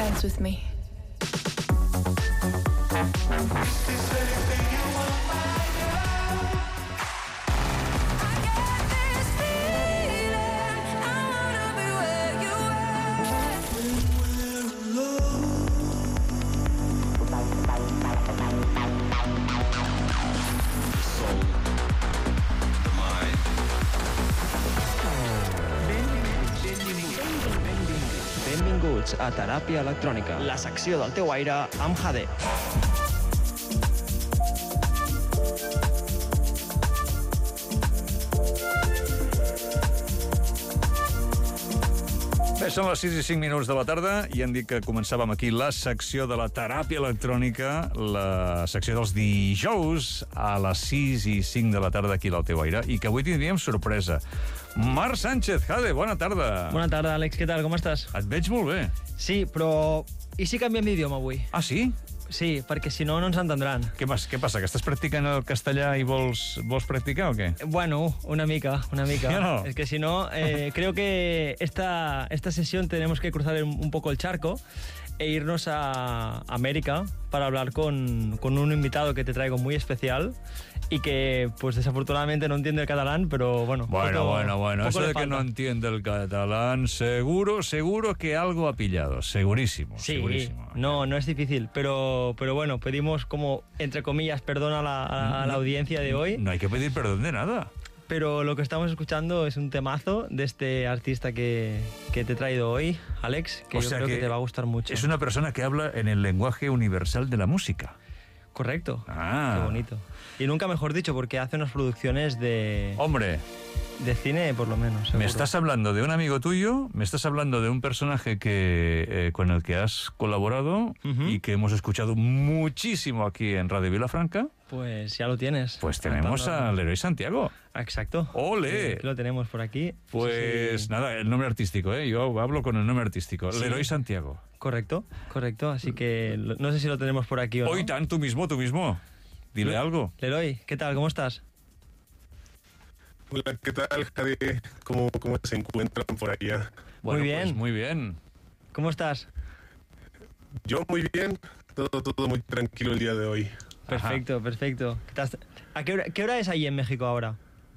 dance with me. Benvinguts a Teràpia Electrònica, la secció del teu aire amb Jade. Bé, són les 6 i 5 minuts de la tarda i hem dit que començàvem aquí la secció de la teràpia electrònica, la secció dels dijous a les 6 i 5 de la tarda aquí al teu aire, i que avui tindríem sorpresa. Marc Sánchez, Jade, bona tarda. Bona tarda, Àlex, què tal, com estàs? Et veig molt bé. Sí, però... I si canviem d'idioma avui? Ah, sí? Sí, perquè si no, no ens entendran. Què passa, que estàs practicant el castellà i vols practicar o què? Bueno, una mica. No. Es que si no, creo que esta sesión tenemos que cruzar un poco el charco e irnos a América para hablar con un invitado que te traigo muy especial y que, pues desafortunadamente no entiende el catalán, pero bueno. Bueno. Eso de que no entiende el catalán, seguro que algo ha pillado. Segurísimo. No es difícil, pero bueno, pedimos como, entre comillas, perdón a la audiencia de hoy. No hay que pedir perdón de nada. Pero lo que estamos escuchando es un temazo de este artista que te he traído hoy, Alex, que yo creo que te va a gustar mucho. Es una persona que habla en el lenguaje universal de la música. Correcto. Ah. Qué bonito. Y nunca mejor dicho, porque hace unas producciones de... Hombre. De cine, por lo menos, seguro. Me estás hablando de un amigo tuyo, me estás hablando de un personaje con el que has colaborado y que hemos escuchado muchísimo aquí en Radio Vilafranca. Pues ya lo tienes. Pues tenemos a Leroy Santiago. Exacto. ¡Ole! Lo tenemos por aquí. Pues sí. Nada, el nombre artístico, ¿eh? Yo hablo con el nombre artístico. Sí. Leroy Santiago. Correcto. Así que no sé si lo tenemos por aquí o no. Hoy tan, tú mismo. Dile algo. Leroy, ¿qué tal? ¿Cómo estás? Hola, ¿qué tal, Javi? ¿Cómo se encuentran por allá? Bueno, muy bien. Pues muy bien. ¿Cómo estás? Yo muy bien, todo muy tranquilo el día de hoy. Perfecto. ¿A qué hora es ahí en México ahora?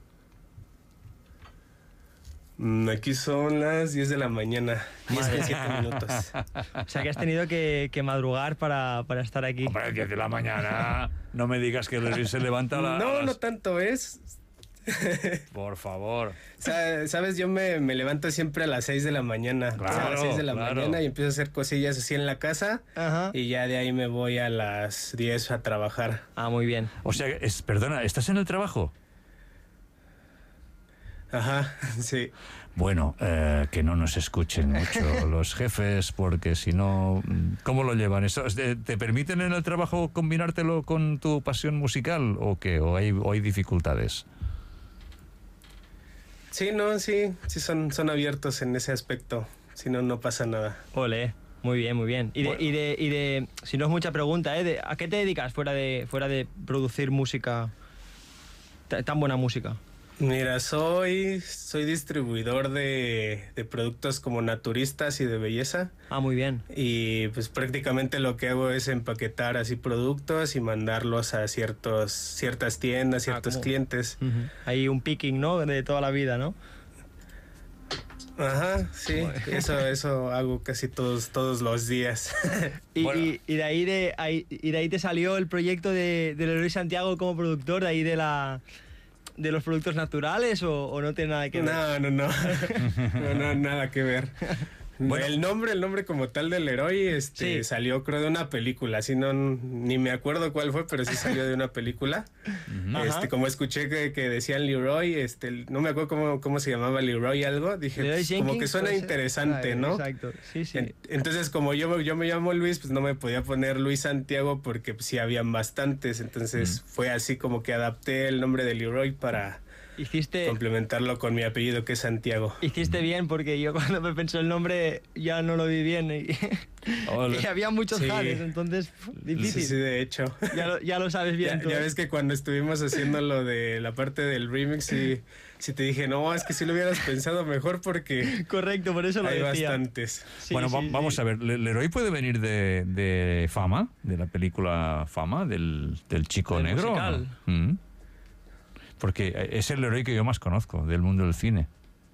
Aquí son las 10 de la mañana, 17 minutos. O sea que has tenido que madrugar para estar aquí. Hombre, 10 de la mañana, no me digas que Leroy se levanta a las... No tanto es... Por favor. Sabes, yo me levanto siempre a las 6 de la mañana. Claro, a las 6 de la mañana y empiezo a hacer cosillas así en la casa. Ajá. Y ya de ahí me voy a las 10 a trabajar. Ah, muy bien. O sea, perdona, ¿estás en el trabajo? Ajá, sí. Bueno, que no nos escuchen mucho los jefes, porque si no, ¿cómo lo llevan? ¿Te permiten en el trabajo combinártelo con tu pasión musical o qué? ¿O hay dificultades? Sí, son abiertos en ese aspecto. Si no, no pasa nada. Ole, muy bien. Y de si no es mucha pregunta, ¿a qué te dedicas fuera de producir música, tan buena música? Mira, soy distribuidor de productos como naturistas y de belleza. Ah, muy bien. Y pues prácticamente lo que hago es empaquetar así productos y mandarlos a ciertas tiendas, ciertos clientes. Uh-huh. Hay un picking, ¿no? De toda la vida, ¿no? Ajá, sí. Bueno. Eso hago casi todos los días. Y de ahí te salió el proyecto de Leroy Santiago como productor, de los productos naturales, o no tiene nada que ver? No, nada que ver. Bueno. El nombre como tal de Leroy sí. Salió creo de una película, así ni me acuerdo cuál fue, pero sí salió de una película. Como escuché que decían Leroy, no me acuerdo cómo se llamaba Leroy algo, dije pues, como que suena interesante, ¿no? Exacto, sí. Entonces como yo me llamo Luis, pues no me podía poner Luis Santiago porque pues, sí habían bastantes, entonces fue así como que adapté el nombre de Leroy para complementarlo con mi apellido, que es Santiago. Hiciste bien, porque yo cuando me pensó el nombre ya no lo vi bien. Y había muchos Jades, entonces difícil. Sí, de hecho. Ya lo sabes bien. Ya ves que cuando estuvimos haciendo lo de la parte del remix, sí te dije, no, es que sí lo hubieras pensado mejor porque... Correcto, por eso lo decía. Hay bastantes. Sí, bueno, vamos a ver, Leroy puede venir de Fama, de la película Fama, del chico negro. Musical. ¿No? Porque es el Leroy que yo más conozco del mundo del cine.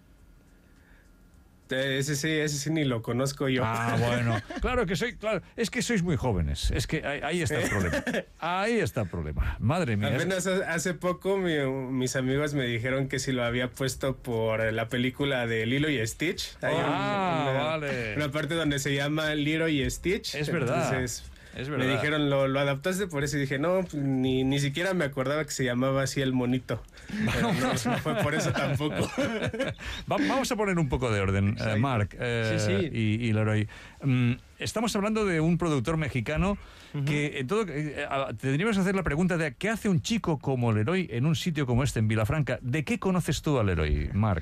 Ese sí ni lo conozco yo. Ah, bueno. Claro, es que sois muy jóvenes. Es que ahí está el problema. Ahí está el problema. Madre mía. Apenas hace poco mis amigos me dijeron que si lo había puesto por la película de Lilo y Stitch. Hay vale. Una parte donde se llama Lilo y Stitch. Es verdad. Entonces, es verdad. Me dijeron, ¿lo adaptaste por eso? Y dije, no, ni siquiera me acordaba que se llamaba así el monito. Pero no fue por eso tampoco. Vamos a poner un poco de orden, Marc y Leroy. Estamos hablando de un productor mexicano que tendríamos que hacer la pregunta de ¿qué hace un chico como Leroy en un sitio como este, en Vilafranca? ¿De qué conoces tú a Leroy, Marc?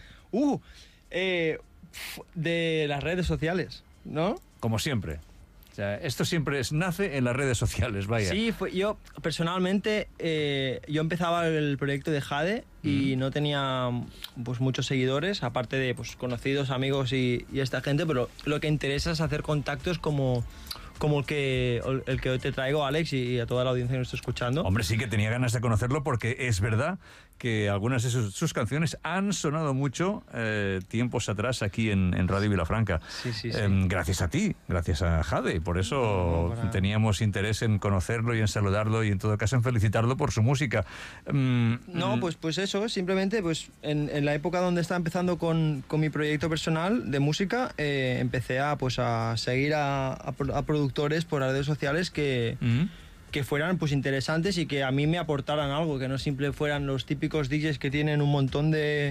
De las redes sociales, ¿no? Como siempre. O sea, esto siempre nace en las redes sociales, vaya. Sí, yo personalmente, yo empezaba el proyecto de Jade y no tenía pues muchos seguidores, aparte de pues conocidos, amigos y esta gente, pero lo que interesa es hacer contactos como el que hoy te traigo, Alex, y a toda la audiencia que nos está escuchando. Hombre, sí que tenía ganas de conocerlo porque es verdad que algunas de sus canciones han sonado mucho tiempos atrás aquí en Radio Vilafranca. Sí. Gracias a ti, gracias a Jade. Por eso teníamos interés en conocerlo y en saludarlo y en todo caso en felicitarlo por su música. Pues eso, simplemente pues en la época donde estaba empezando con mi proyecto personal de música, empecé a seguir a productores por las redes sociales que fueran pues interesantes y que a mí me aportaran algo, que no siempre fueran los típicos DJs que tienen un montón de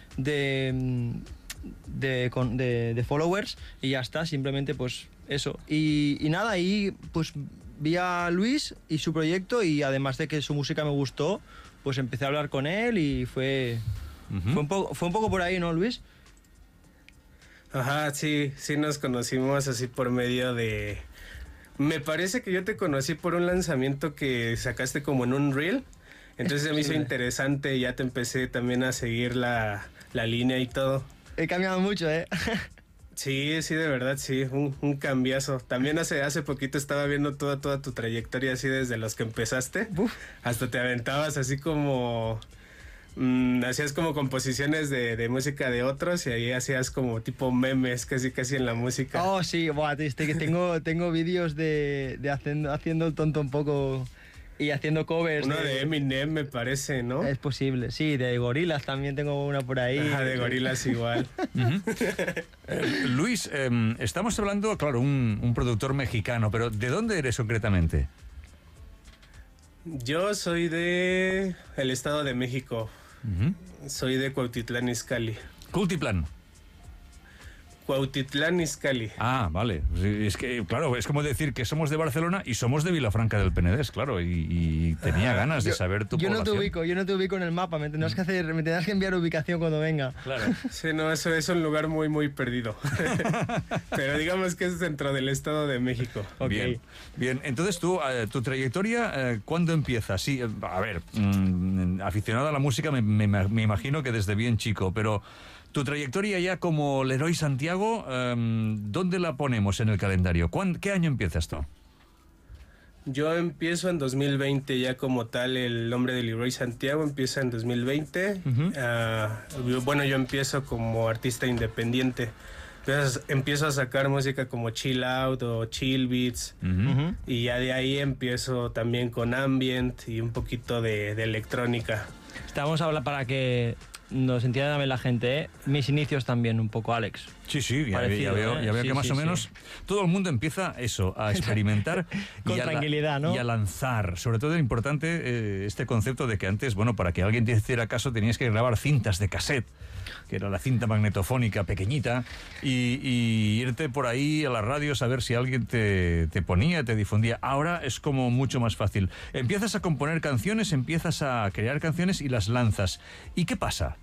followers y ya está, simplemente pues eso. Y nada, ahí pues vi a Luis y su proyecto, y además de que su música me gustó, pues empecé a hablar con él y fue un poco por ahí, ¿no, Luis? Ajá, sí nos conocimos así por medio de... Me parece que yo te conocí por un lanzamiento que sacaste como en un reel. Entonces se me hizo interesante y ya te empecé también a seguir la línea y todo. He cambiado mucho, ¿eh? Sí, de verdad, sí, un cambiazo. También hace poquito estaba viendo toda tu trayectoria así desde los que empezaste. Hasta te aventabas así como... hacías como composiciones de música de otros y ahí hacías como tipo memes casi en la música. Oh, sí, tengo vídeos de haciendo el tonto un poco y haciendo covers. Uno de Eminem me parece, ¿no? Es posible, sí, de Gorillaz también tengo una por ahí. Ajá, de Gorillaz igual. Luis, estamos hablando, claro, un productor mexicano, pero ¿de dónde eres concretamente? Yo soy de el Estado de México. Soy de Cuautitlán Izcalli. Cuautitlán Izcalli. Ah, vale. Es que, claro, es como decir que somos de Barcelona y somos de Vilafranca del Penedés, claro, y tenía ganas de saber tu población. Yo no te ubico en el mapa, me tendrás que enviar ubicación cuando venga. Claro. Sí, no, eso es un lugar muy, muy perdido. Pero digamos que es dentro del Estado de México. Okay. Bien. Entonces tu trayectoria, ¿cuándo empieza? Sí, a ver, aficionado a la música me imagino que desde bien chico, pero... Tu trayectoria ya como Leroy Santiago, ¿dónde la ponemos en el calendario? ¿Qué año empiezas tú? Yo empiezo en 2020 ya como tal, el nombre de Leroy Santiago empieza en 2020. Bueno, yo empiezo como artista independiente. Empiezo a sacar música como chill out o chill beats y ya de ahí empiezo también con ambient y un poquito de electrónica. Vamos a hablar para que nos entienda también la gente, ¿eh? Mis inicios también un poco, Alex. Sí, ya veo que más o menos todo el mundo empieza a experimentar con tranquilidad, ¿no? Y a lanzar. Sobre todo es importante este concepto de que antes, bueno, para que alguien te hiciera caso tenías que grabar cintas de cassette, que era la cinta magnetofónica pequeñita, y irte por ahí a las radios a ver si alguien te ponía, te difundía. Ahora es como mucho más fácil. Empiezas a componer canciones, empiezas a crear canciones y las lanzas. ¿Y qué pasa?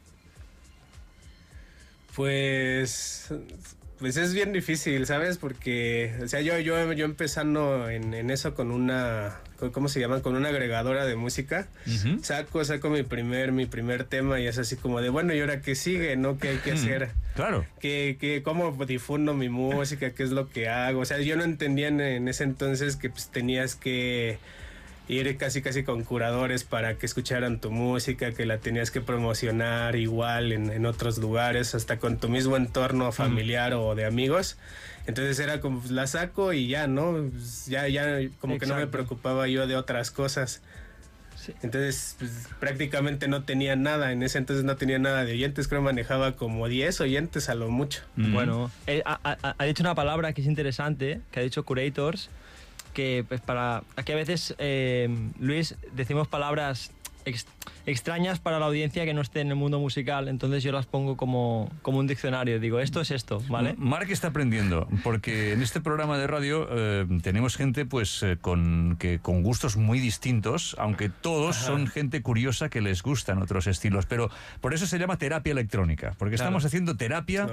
Pues es bien difícil, ¿sabes? Porque, o sea, yo empezando en eso con una, ¿cómo se llama? Con una agregadora de música, saco mi primer tema y es así como de, bueno, ¿y ahora qué sigue, no? ¿Qué hay que hacer? Claro. ¿Cómo difundo mi música? ¿Qué es lo que hago? O sea, yo no entendía en ese entonces que pues tenías que ir casi con curadores para que escucharan tu música, que la tenías que promocionar igual en otros lugares, hasta con tu mismo entorno familiar o de amigos. Entonces era como, pues, la saco y ya, ¿no? Pues, ya como que no me preocupaba yo de otras cosas. Sí. Entonces, pues, prácticamente no tenía nada. En ese entonces no tenía nada de oyentes. Creo que manejaba como 10 oyentes a lo mucho. Bueno, ha dicho una palabra que es interesante, que ha dicho curators, que pues aquí a veces, Luis, decimos palabras extrañas para la audiencia que no esté en el mundo musical, entonces yo las pongo como un diccionario, digo, esto es esto, ¿vale? Marc está aprendiendo, porque en este programa de radio tenemos gente pues con gustos muy distintos, aunque todos son gente curiosa que les gustan otros estilos, pero por eso se llama terapia electrónica, porque estamos haciendo terapia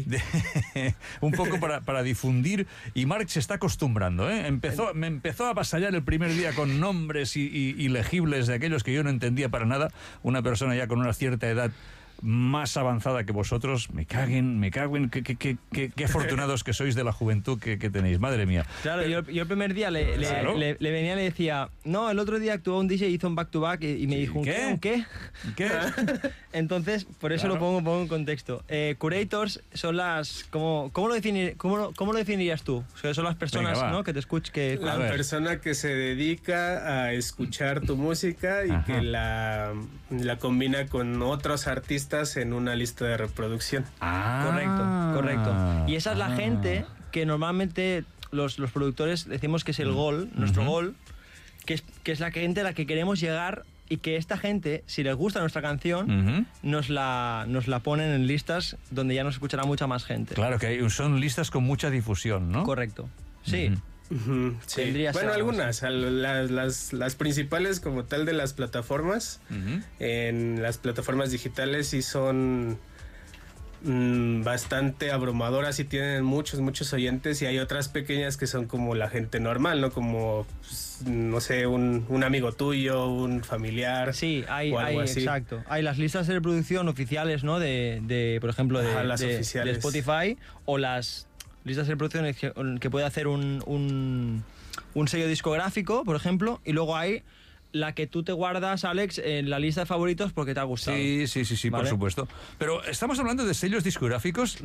un poco para difundir, y Marc se está acostumbrando, ¿eh? Me empezó a avasallar el primer día con nombres ilegibles de aquellos que yo no entendía para nada. Una persona ya con una cierta edad más avanzada que vosotros, me caguen, qué afortunados que sois de la juventud que tenéis, madre mía. Claro, yo el primer día le venía y le decía, no, el otro día actuó un DJ, hizo un back-to-back y me dijo, ¿un qué? Entonces, por eso lo pongo en contexto. Curators son las, ¿cómo lo definirías tú? O sea, son las personas, ¿no? Que te escuchan. La persona que se dedica a escuchar tu música y que la combina con otros artistas en una lista de reproducción. Correcto. Y esa es la gente que normalmente los productores decimos que es el goal, nuestro goal, que es la gente a la que queremos llegar, y que esta gente, si les gusta nuestra canción, nos la ponen en listas donde ya nos escuchará mucha más gente. Claro, que son listas con mucha difusión, ¿no? Correcto. Sí. Sí. Bueno, algunas, las principales como tal de las plataformas, en las plataformas digitales sí son bastante abrumadoras y tienen muchos oyentes, y hay otras pequeñas que son como la gente normal, ¿no? Como, pues, no sé, un amigo tuyo, un familiar. Sí, hay exacto. Hay las listas de reproducción oficiales, ¿no? De por ejemplo, de Spotify, o las listas de reproducción que puede hacer un sello discográfico, por ejemplo, y luego hay la que tú te guardas, Alex, en la lista de favoritos porque te ha gustado. Sí, ¿vale? Por supuesto. Pero estamos hablando de sellos discográficos.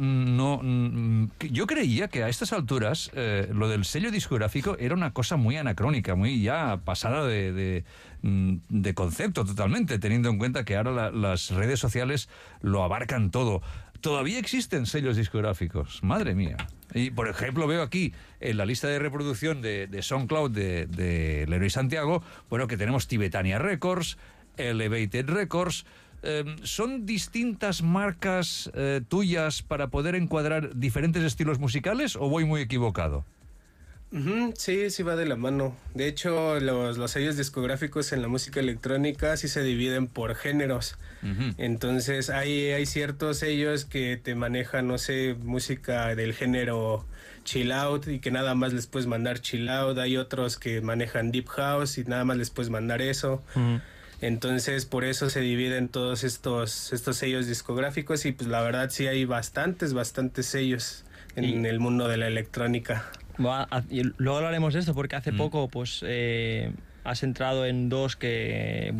Yo creía que a estas alturas lo del sello discográfico era una cosa muy anacrónica, muy ya pasada de concepto totalmente, teniendo en cuenta que ahora las redes sociales lo abarcan todo. Todavía existen sellos discográficos, madre mía. Y, por ejemplo, veo aquí en la lista de reproducción de SoundCloud de Leroy Santiago, bueno, que tenemos Tibetania Records, Elevated Records. ¿Son distintas marcas tuyas para poder encuadrar diferentes estilos musicales, o voy muy equivocado? Sí, va de la mano. De hecho, los sellos discográficos en la música electrónica sí se dividen por géneros. Entonces hay ciertos sellos que te manejan, no sé, música del género chill out y que nada más les puedes mandar chill out. Hay otros que manejan deep house y nada más les puedes mandar eso. Entonces, por eso se dividen todos estos sellos discográficos, y pues la verdad sí hay bastantes sellos en el mundo de la electrónica. Y luego hablaremos de esto, porque hace poco pues has entrado en dos que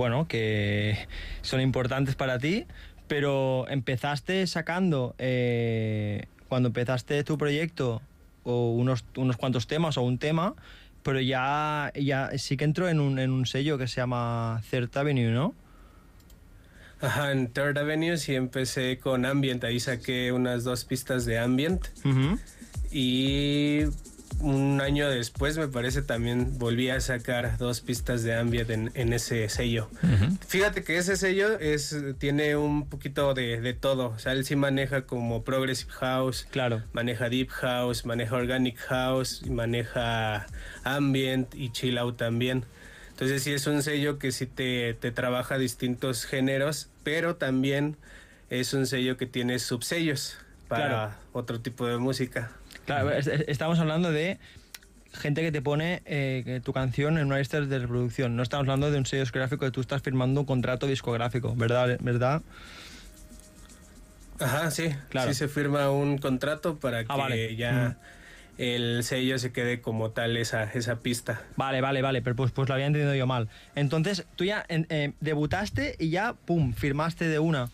son importantes para ti, pero empezaste sacando cuando empezaste tu proyecto unos cuantos temas o un tema, pero ya sí que entró en un sello que se llama Third Avenue, ¿no? Ajá, en Third Avenue sí empecé con Ambient, ahí saqué unas 2 pistas de Ambient. Y un año después, me parece, también volví a sacar 2 pistas de Ambient en ese sello. Fíjate que ese sello tiene un poquito de todo. O sea, él sí maneja como Progressive House, maneja Deep House, maneja Organic House, maneja Ambient y Chill Out también. Entonces sí es un sello que sí te trabaja distintos géneros, pero también es un sello que tiene subsellos para otro tipo de música. Claro, estamos hablando de gente que te pone tu canción en una lista de reproducción. No estamos hablando de un sello discográfico que tú estás firmando un contrato discográfico, ¿verdad? Ajá, sí. Claro. Sí se firma un contrato para que ya el sello se quede como tal esa pista. Vale, pero pues lo había entendido yo mal. Entonces, tú ya debutaste y ya, pum, firmaste de una.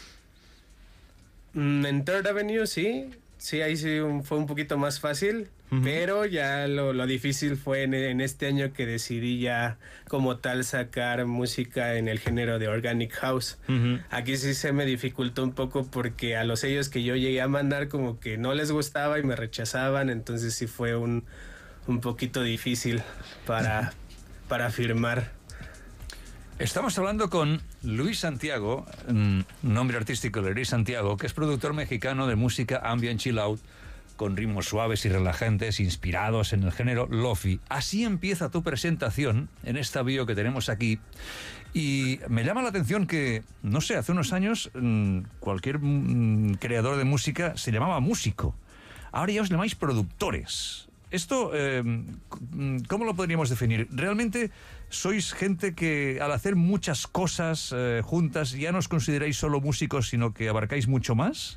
En Third Avenue sí, ahí sí fue un poquito más fácil, pero ya lo difícil fue en este año que decidí ya como tal sacar música en el género de Organic House. Aquí sí se me dificultó un poco porque a los sellos que yo llegué a mandar como que no les gustaba y me rechazaban, entonces sí fue un poquito difícil para firmar. Estamos hablando con Luis Santiago, nombre artístico de Luis Santiago, que es productor mexicano de música ambient chill out, con ritmos suaves y relajantes, inspirados en el género lofi. Así empieza tu presentación en esta bio que tenemos aquí. Y me llama la atención que, no sé, hace unos años cualquier creador de música se llamaba músico. Ahora ya os llamáis productores. Esto, ¿cómo lo podríamos definir? ¿Realmente sois gente que al hacer muchas cosas juntas ya no os consideráis solo músicos, sino que abarcáis mucho más?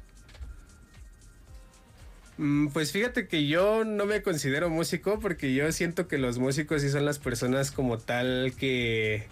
Pues fíjate que yo no me considero músico porque yo siento que los músicos sí son las personas como tal que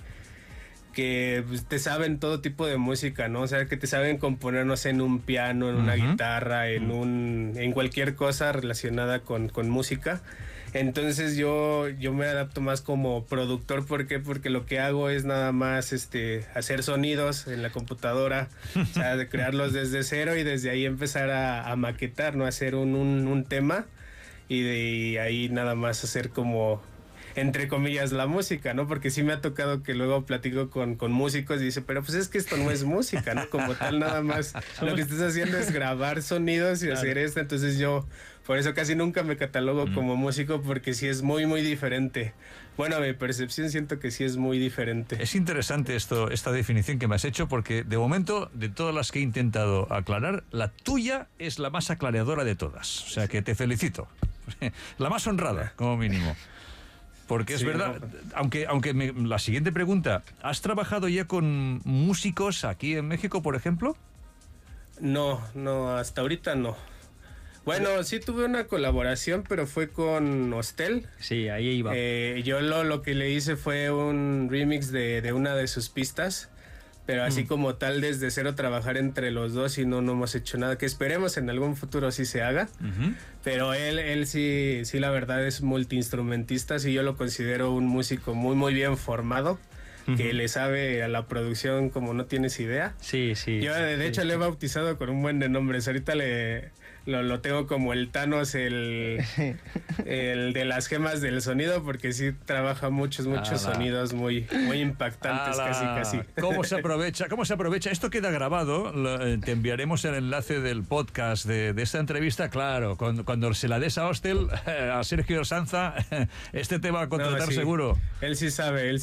te saben todo tipo de música, ¿no? O sea, que te saben componer, no sé, en un piano, en una guitarra, en cualquier cosa relacionada con música. Entonces yo me adapto más como productor. ¿Por qué? Porque lo que hago es nada más hacer sonidos en la computadora, o sea, de crearlos desde cero y desde ahí empezar a maquetar, ¿no? Hacer un tema y de ahí nada más hacer como, entre comillas, la música, ¿no? Porque sí me ha tocado que luego platico con músicos y dice, pero pues es que esto no es música, ¿no? Como tal, nada más lo que estás haciendo es grabar sonidos y hacer esto. Entonces yo, por eso casi nunca me catalogo como músico, porque sí es muy, muy diferente. Bueno, a mi percepción siento que sí es muy diferente. Es interesante esta definición que me has hecho, porque de momento, de todas las que he intentado aclarar, la tuya es la más aclaradora de todas. O sea que te felicito. La más honrada, como mínimo. Porque es verdad, aunque la siguiente pregunta, ¿has trabajado ya con músicos aquí en México, por ejemplo? No, hasta ahorita no. Bueno, sí tuve una colaboración, pero fue con Hostel. Sí, ahí iba. Yo lo que le hice fue un remix de una de sus pistas, pero así como tal, desde cero trabajar entre los dos y no hemos hecho nada, que esperemos en algún futuro sí se haga. Pero él sí la verdad es multiinstrumentista, sí yo lo considero un músico muy, muy bien formado, que le sabe a la producción como no tienes idea. Sí. Yo de hecho le he bautizado con un buen de nombres. Ahorita lo tengo como el Thanos, el de las gemas del sonido, porque sí trabaja muchos sonidos muy, muy impactantes, casi. ¿Cómo se aprovecha? Esto queda grabado, te enviaremos el enlace del podcast de esta entrevista, claro, cuando se la des a Hostel, a Sergio Sanza, este te va a contratar seguro. Él sí sabe.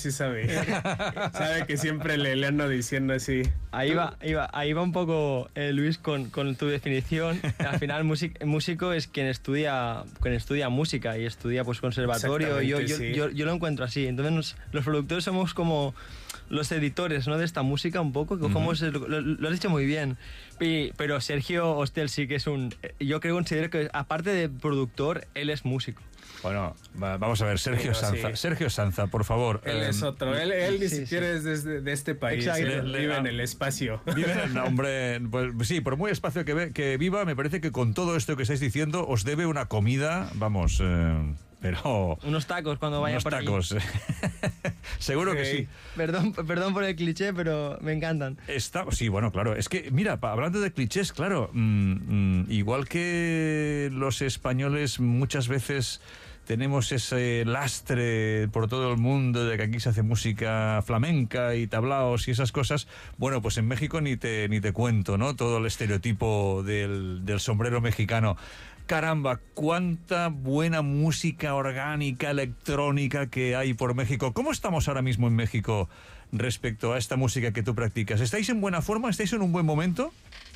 Sabe que siempre le ando diciendo así. Ahí va un poco, Luis, con tu definición. Al final, músico es quien estudia música y estudia pues conservatorio. Yo lo encuentro así. Entonces los productores somos como los editores, ¿no?, de esta música un poco. Como lo has dicho muy bien. Pero Sergio Hostel sí que es yo considero que aparte de productor, él es músico. Bueno, vamos a ver, Sergio Sanza. Sí. Sergio Sanza, por favor. Él es otro. Él ni siquiera es de este país. Vive en el espacio. Hombre, pues sí, por muy espacio que viva, me parece que con todo esto que estáis diciendo os debe una comida, vamos, pero... Unos tacos cuando vaya por allí. Unos tacos. Seguro que sí. Perdón por el cliché, pero me encantan. Sí, bueno, claro. Es que, mira, hablando de clichés, claro, igual que los españoles muchas veces tenemos ese lastre por todo el mundo de que aquí se hace música flamenca y tablaos y esas cosas. Bueno, pues en México ni te cuento, ¿no? Todo el estereotipo del sombrero mexicano. Caramba, cuánta buena música orgánica, electrónica que hay por México. ¿Cómo estamos ahora mismo en México respecto a esta música que tú practicas? ¿Estáis en buena forma? ¿Estáis en un buen momento?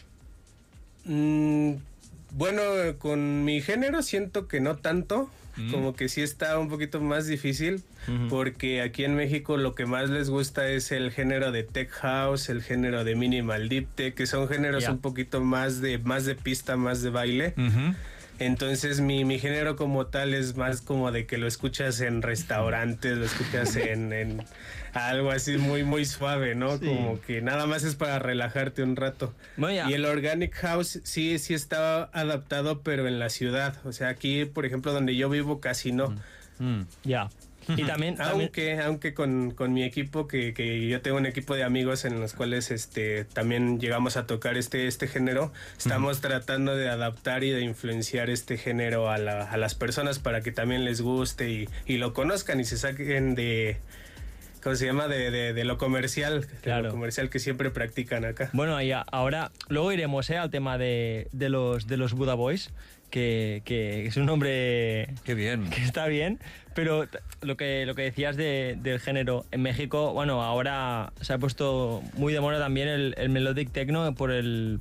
Bueno, con mi género siento que no tanto. Como que sí está un poquito más difícil, porque aquí en México lo que más les gusta es el género de tech house, el género de minimal deep tech, que son géneros un poquito más de pista, más de baile. Entonces mi género como tal es más como de que lo escuchas en restaurantes, lo escuchas en algo así muy muy suave, ¿no? Sí. Como que nada más es para relajarte un rato. Bueno, y el Organic House sí está adaptado, pero en la ciudad. O sea, aquí, por ejemplo, donde yo vivo casi no. Ya. Y también aunque con mi equipo, que yo tengo un equipo de amigos en los cuales también llegamos a tocar este género, estamos tratando de adaptar y de influenciar este género a las personas para que también les guste y lo conozcan y se saquen de... ¿Cómo se llama? De lo comercial, claro. De lo comercial que siempre practican acá. Bueno, y ahora, luego iremos al tema de los Buddha Boys, que es un nombre... Qué bien. Que está bien, pero lo que decías del género, en México, bueno, ahora se ha puesto muy de moda también el Melodic Techno por el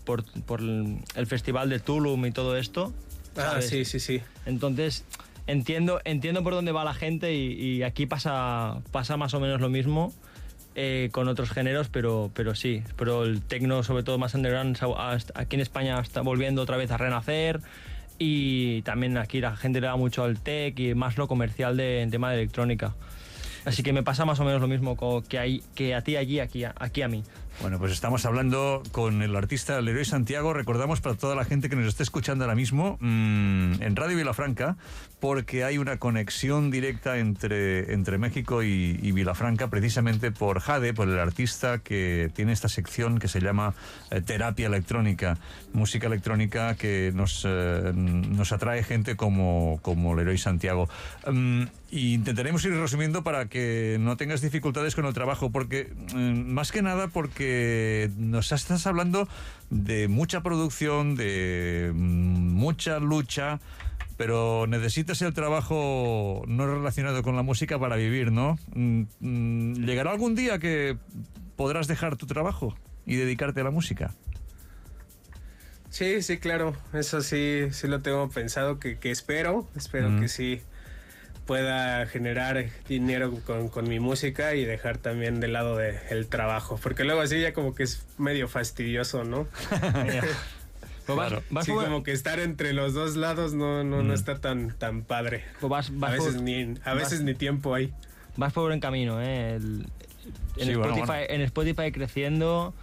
festival de Tulum y todo esto, ¿sabes? Sí. Entonces... Entiendo por dónde va la gente y aquí pasa más o menos lo mismo con otros géneros, pero sí. Pero el techno, sobre todo más underground, aquí en España está volviendo otra vez a renacer y también aquí la gente le da mucho al tech y más lo comercial en tema de electrónica. Así que me pasa más o menos lo mismo que a ti allí, aquí a mí. Bueno, pues estamos hablando con el artista Leroy Santiago. Recordamos para toda la gente que nos esté escuchando ahora mismo en Radio Vilafranca, porque hay una conexión directa entre México y Vilafranca, precisamente por Jade, por el artista que tiene esta sección que se llama Terapia Electrónica, música electrónica que nos atrae gente como Leroy Santiago. Y intentaremos ir resumiendo para que no tengas dificultades con el trabajo, porque más que nada porque nos estás hablando de mucha producción, de mucha lucha, pero necesitas el trabajo no relacionado con la música para vivir, ¿no? ¿Llegará algún día que podrás dejar tu trabajo y dedicarte a la música? Sí, claro, eso sí lo tengo pensado, que espero que sí pueda generar dinero con mi música y dejar también de lado el trabajo, porque luego así ya como que es medio fastidioso, ¿no? Claro. Sí, como que estar entre los dos lados no está tan padre. A veces ni tiempo hay. Vas por buen camino, en Spotify creciendo.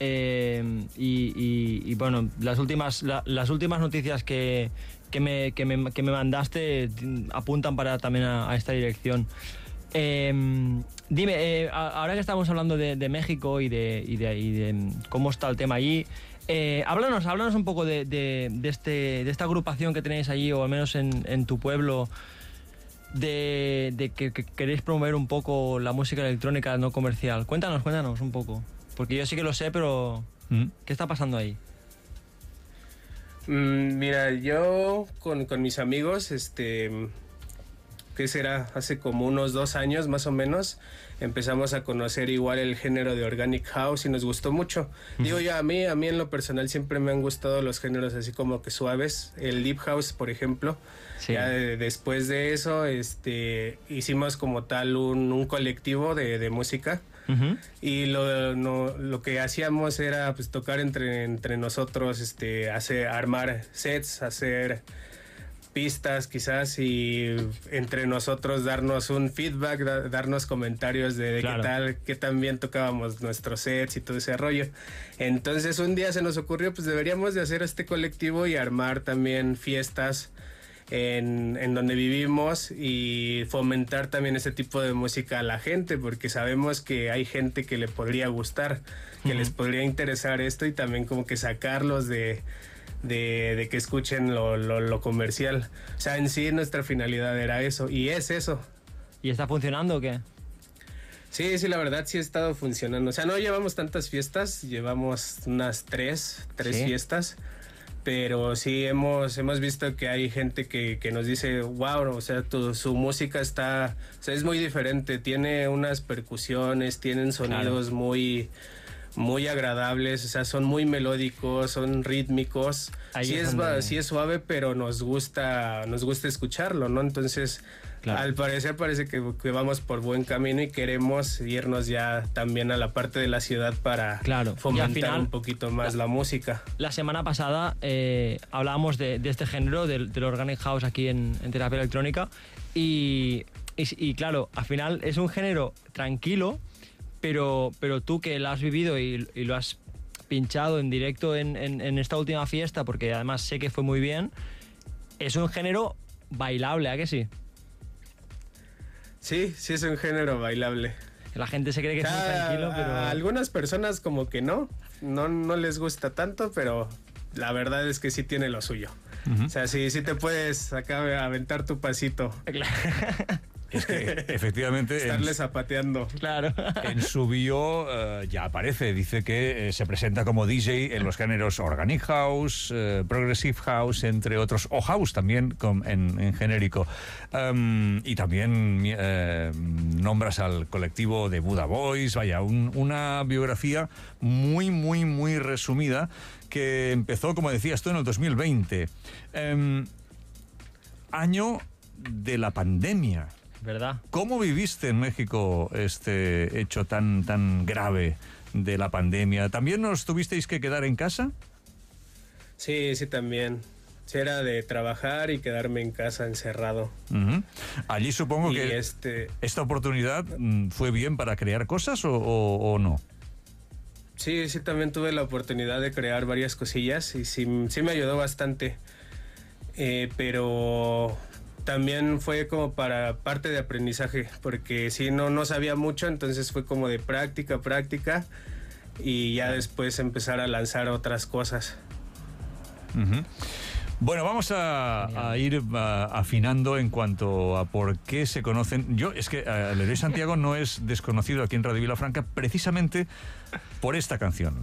Y bueno, las últimas noticias que me mandaste apuntan también a esta dirección. Dime, ahora que estamos hablando de México y de cómo está el tema allí, háblanos un poco de esta agrupación que tenéis allí, o al menos en tu pueblo, de que queréis promover un poco la música electrónica no comercial. Cuéntanos un poco. Porque yo sí que lo sé, pero ¿qué está pasando ahí? Mira, yo con mis amigos, ¿qué será? Hace como unos 2 años más o menos, empezamos a conocer igual el género de Organic House y nos gustó mucho. Digo yo, a mí en lo personal siempre me han gustado los géneros así como que suaves. El Deep House, por ejemplo. Sí. Ya después de eso, hicimos como tal un colectivo de música. Y lo que hacíamos era pues tocar entre nosotros, armar sets, hacer pistas quizás, y entre nosotros darnos un feedback, darnos comentarios de claro, qué tan bien tocábamos nuestros sets y todo ese rollo. Entonces un día se nos ocurrió, pues deberíamos de hacer este colectivo y armar también fiestas en donde vivimos y fomentar también ese tipo de música a la gente, porque sabemos que hay gente que le podría gustar, que les podría interesar esto y también como que sacarlos de que escuchen lo comercial. O sea, en sí nuestra finalidad era eso y es eso. ¿Y está funcionando o qué? Sí, la verdad sí ha estado funcionando. O sea, no llevamos tantas fiestas, llevamos unas tres fiestas, pero sí hemos visto que hay gente que nos dice, wow, o sea, su música está, o sea, es muy diferente, tiene unas percusiones, tienen sonidos muy agradables, o sea, son muy melódicos, son rítmicos. Sí es suave, pero nos gusta escucharlo, ¿no? Entonces, al parecer parece que vamos por buen camino y queremos irnos ya también a la parte de la ciudad para fomentar un poquito más la música. La semana pasada hablábamos de este género, del Organic House aquí en terapia electrónica y claro, al final es un género tranquilo, pero tú que lo has vivido y lo has pinchado en directo en esta última fiesta, porque además sé que fue muy bien, es un género bailable, ¿a que sí? Sí, es un género bailable. La gente se cree que es muy tranquilo, pero... A algunas personas como que no les gusta tanto, pero la verdad es que sí tiene lo suyo. O sea, sí te puedes acá aventar tu pasito. Es que efectivamente... Estarle zapateando. Claro. En su bio ya aparece, dice que se presenta como DJ en los géneros Organic House, Progressive House, entre otros, o House también en genérico. Y también nombras al colectivo de Buddha Boys, vaya, una biografía muy, muy, muy resumida que empezó, como decías tú, en el 2020. Año de la pandemia. ¿Verdad? ¿Cómo viviste en México este hecho tan grave de la pandemia? ¿También os tuvisteis que quedar en casa? Sí, también. Sí, era de trabajar y quedarme en casa encerrado. Allí supongo que esta oportunidad fue bien para crear cosas o no. Sí, también tuve la oportunidad de crear varias cosillas y sí me ayudó bastante. Pero... también fue como para parte de aprendizaje, porque si no sabía mucho, entonces fue como de práctica y ya después empezar a lanzar otras cosas. Bueno, vamos a ir afinando en cuanto a por qué se conocen. Es que Leroy Santiago no es desconocido aquí en Radio Vilafranca precisamente por esta canción.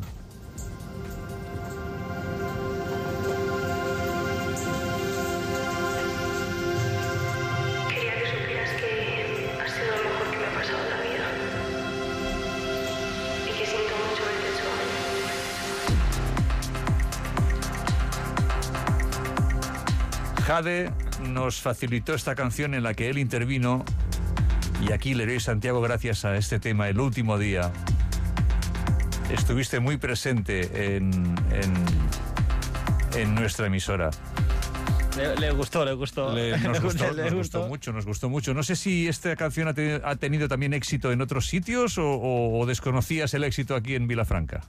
Jade nos facilitó esta canción en la que él intervino y aquí Leroy Santiago, gracias a este tema, El último día, estuviste muy presente en nuestra emisora. Le gustó. Nos gustó mucho. No sé si esta canción ha tenido también éxito en otros sitios o desconocías el éxito aquí en Vilafranca.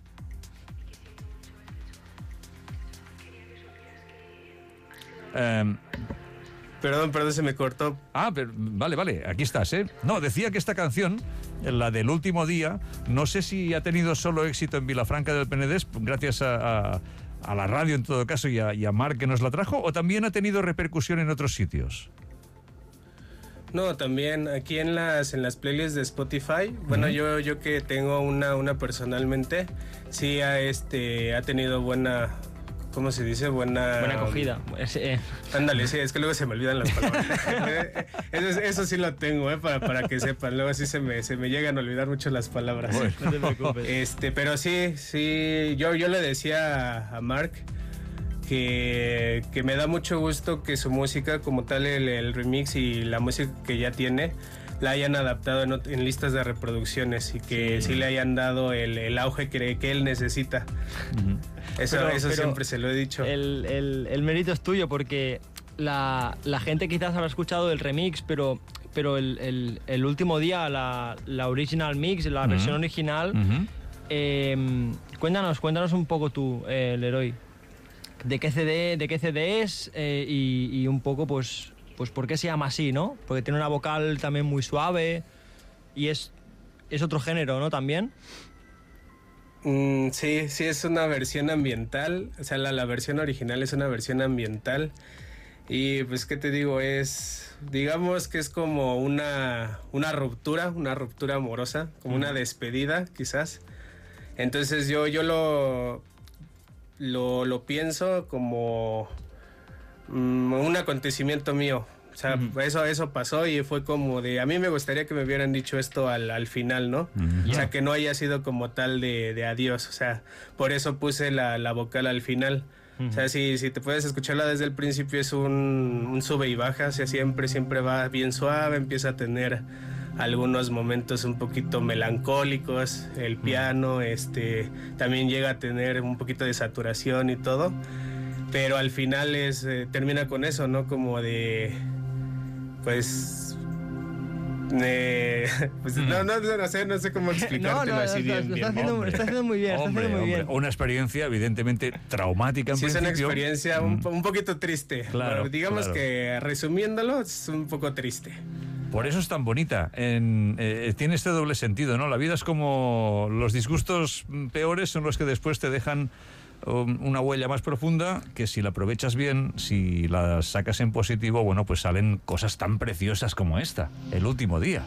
Perdón, se me cortó. Pero, vale, aquí estás, ¿eh? No, decía que esta canción, la del último día, no sé si ha tenido solo éxito en Vilafranca del Penedès, gracias a la radio en todo caso y a Marc que nos la trajo, o también ha tenido repercusión en otros sitios. No, también aquí en las playlists de Spotify, bueno, yo que tengo una personalmente, sí ha tenido buena... ¿Cómo se dice? Buena acogida. Ándale, sí, es que luego se me olvidan las palabras. Eso sí lo tengo, para que sepan. Luego sí se me llegan a olvidar mucho las palabras. Bueno, no te preocupes. Pero sí, yo le decía a Marc que me da mucho gusto que su música, como tal, el remix y la música que ya tiene, la hayan adaptado en listas de reproducciones y que sí le hayan dado el auge que él necesita. Eso siempre se lo he dicho. El mérito es tuyo porque la gente quizás habrá escuchado el remix, pero el último día, la original mix, la versión original, cuéntanos un poco tú, Leroy. de qué CD es y un poco pues por qué se llama así, ¿no? Porque tiene una vocal también muy suave y es otro género, ¿no? También. Sí, es una versión ambiental, o sea, la versión original es una versión ambiental y pues, ¿qué te digo? Digamos que es como una ruptura amorosa, como una despedida, quizás. Entonces yo lo pienso como un acontecimiento mío. O sea, eso pasó y fue como de... A mí me gustaría que me hubieran dicho esto al final, ¿no? O sea, que no haya sido como tal de adiós. O sea, por eso puse la vocal al final. O sea, si te puedes escucharla desde el principio, es un sube y baja. O sea, siempre va bien suave. Empieza a tener algunos momentos un poquito melancólicos. El piano, también llega a tener un poquito de saturación y todo. Pero al final termina con eso, ¿no? Como de... Pues no sé cómo explicártelo así bien. Está haciendo muy bien, hombre, una experiencia evidentemente traumática en principio. Es una experiencia un poquito triste. Claro, bueno, digamos que resumiéndolo es un poco triste. Por eso es tan bonita. Tiene este doble sentido, ¿no? La vida es como los disgustos peores son los que después te dejan una huella más profunda, que si la aprovechas bien, si la sacas en positivo, bueno, pues salen cosas tan preciosas como esta, El último día.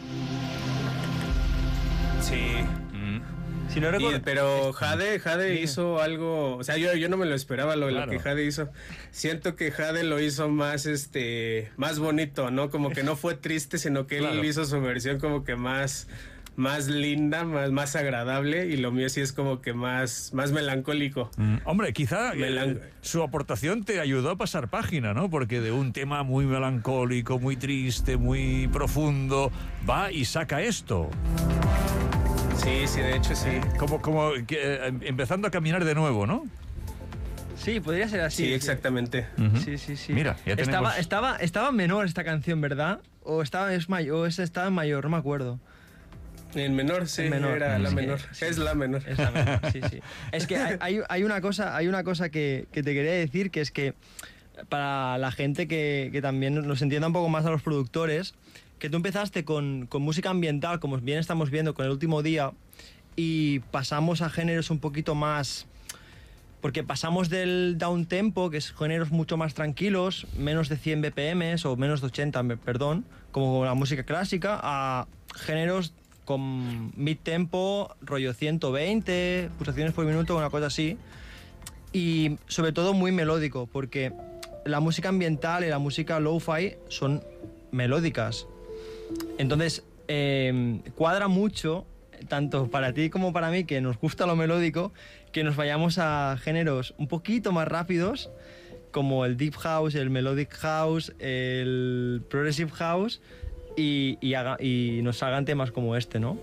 Sí. Si no recuerdo... Pero Jade hizo algo, o sea, yo no me lo esperaba lo que Jade hizo. Siento que Jade lo hizo más bonito, ¿no? Como que no fue triste, sino que él hizo su versión como que más linda, más agradable, y lo mío sí es como que más melancólico. Hombre, quizá su aportación te ayudó a pasar página, ¿no? Porque de un tema muy melancólico, muy triste, muy profundo, va y saca esto. Sí, de hecho sí. Como empezando a caminar de nuevo, ¿no? Sí, podría ser así. Sí, exactamente. Sí. Mira, ya tenemos... Estaba menor esta canción, ¿verdad? O estaba en mayor, no me acuerdo. En menor, sí, era la menor. Es la menor. Es la menor, sí. Es que hay una cosa que te quería decir, que es que para la gente que también nos entienda un poco más a los productores, que tú empezaste con música ambiental, como bien estamos viendo con El último día, y pasamos a géneros un poquito más... Porque pasamos del down tempo, que es géneros mucho más tranquilos, menos de 100 BPM o menos de 80, perdón, como la música clásica, a géneros con mid-tempo, rollo 120 pulsaciones por minuto, una cosa así. Y sobre todo muy melódico, porque la música ambiental y la música lo-fi son melódicas. Entonces, cuadra mucho, tanto para ti como para mí, que nos gusta lo melódico, que nos vayamos a géneros un poquito más rápidos, como el Deep House, el Melodic House, el Progressive House, y nos hagan temas como este, ¿no?